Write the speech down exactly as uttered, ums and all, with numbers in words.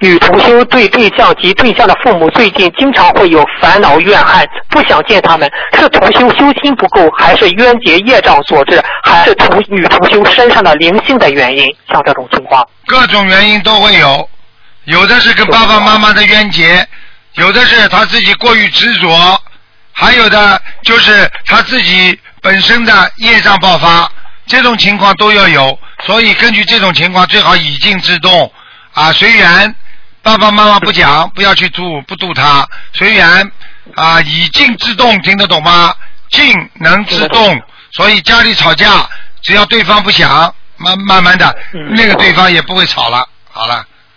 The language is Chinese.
女同修对对象及对象的父母最近经常会有烦恼怨恨，不想见他们，是同修修心不够，还是冤结业障所致，还是同女同修身上的灵性的原因？像这种情况， 各种原因都会有，有的是跟爸爸妈妈的冤结，有的是他自己过于执着，还有的就是他自己本身的业障爆发，这种情况都要有。所以根据这种情况，最好以静制动啊，随缘。爸爸妈妈不讲，不要去度，不度他，随缘啊，以静制动，听得懂吗？静能制动，所以家里吵架，只要对方不想，慢慢慢的，那个对方也不会吵了。好了。